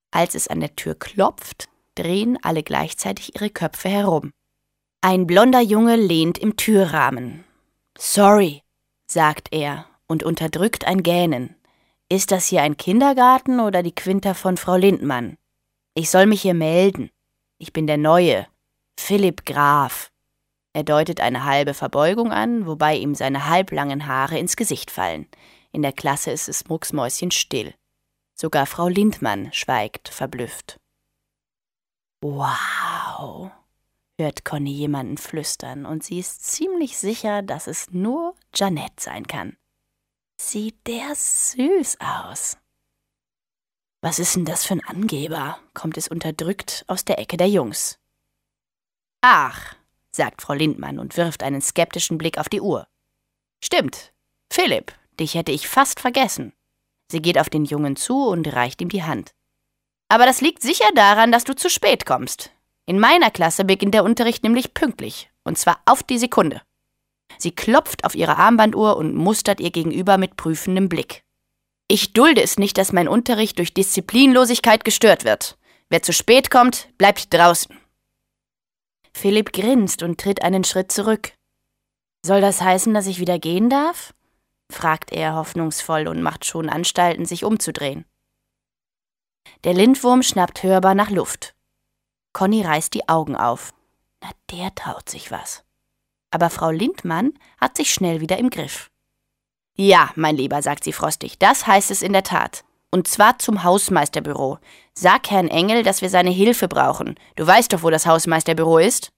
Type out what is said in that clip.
Als es an der Tür klopft, drehen alle gleichzeitig ihre Köpfe herum. Ein blonder Junge lehnt im Türrahmen. »Sorry«, sagt er und unterdrückt ein Gähnen. »Ist das hier ein Kindergarten oder die Quinta von Frau Lindmann? Ich soll mich hier melden. Ich bin der Neue, Philipp Graf.« Er deutet eine halbe Verbeugung an, wobei ihm seine halblangen Haare ins Gesicht fallen. In der Klasse ist es mucksmäuschenstill. Sogar Frau Lindmann schweigt verblüfft. »Wow«, hört Conny jemanden flüstern, und sie ist ziemlich sicher, dass es nur Jeanette sein kann. Sieht der süß aus. »Was ist denn das für ein Angeber?«, kommt es unterdrückt aus der Ecke der Jungs. »Ach«, sagt Frau Lindmann und wirft einen skeptischen Blick auf die Uhr. »Stimmt, Philipp, dich hätte ich fast vergessen.« Sie geht auf den Jungen zu und reicht ihm die Hand. »Aber das liegt sicher daran, dass du zu spät kommst. In meiner Klasse beginnt der Unterricht nämlich pünktlich, und zwar auf die Sekunde.« Sie klopft auf ihre Armbanduhr und mustert ihr gegenüber mit prüfendem Blick. »Ich dulde es nicht, dass mein Unterricht durch Disziplinlosigkeit gestört wird. Wer zu spät kommt, bleibt draußen.« Philipp grinst und tritt einen Schritt zurück. »Soll das heißen, dass ich wieder gehen darf?« fragt er hoffnungsvoll und macht schon Anstalten, sich umzudrehen. Der Lindwurm schnappt hörbar nach Luft. Conny reißt die Augen auf. Na, der traut sich was. Aber Frau Lindmann hat sich schnell wieder im Griff. »Ja, mein Lieber«, sagt sie frostig, »das heißt es in der Tat. Und zwar zum Hausmeisterbüro. Sag Herrn Engel, dass wir seine Hilfe brauchen. Du weißt doch, wo das Hausmeisterbüro ist?«